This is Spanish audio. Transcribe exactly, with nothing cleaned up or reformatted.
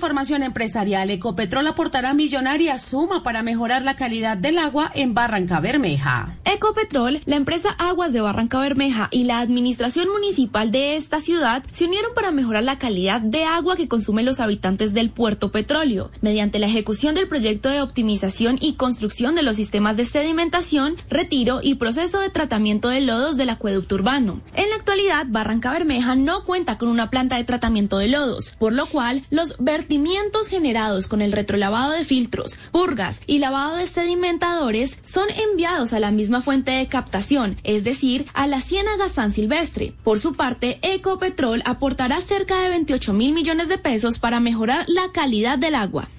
información empresarial, Ecopetrol aportará millonaria suma para mejorar la calidad del agua en Barranca Bermeja. Ecopetrol, la empresa Aguas de Barranca Bermeja y la administración municipal de esta ciudad se unieron para mejorar la calidad de agua que consumen los habitantes del Puerto Petróleo, mediante la ejecución del proyecto de optimización y construcción de los sistemas de sedimentación, retiro y proceso de tratamiento de lodos del acueducto urbano. En la actualidad, Barranca Bermeja no cuenta con una planta de tratamiento de lodos, por lo cual los vertimientos generados con el retrolavado de filtros, purgas y lavado de sedimentadores son enviados a la misma fuente de captación, es decir, a la Ciénaga San Silvestre. Por su parte, Ecopetrol aportará cerca de veintiocho mil millones de pesos para mejorar la calidad del agua.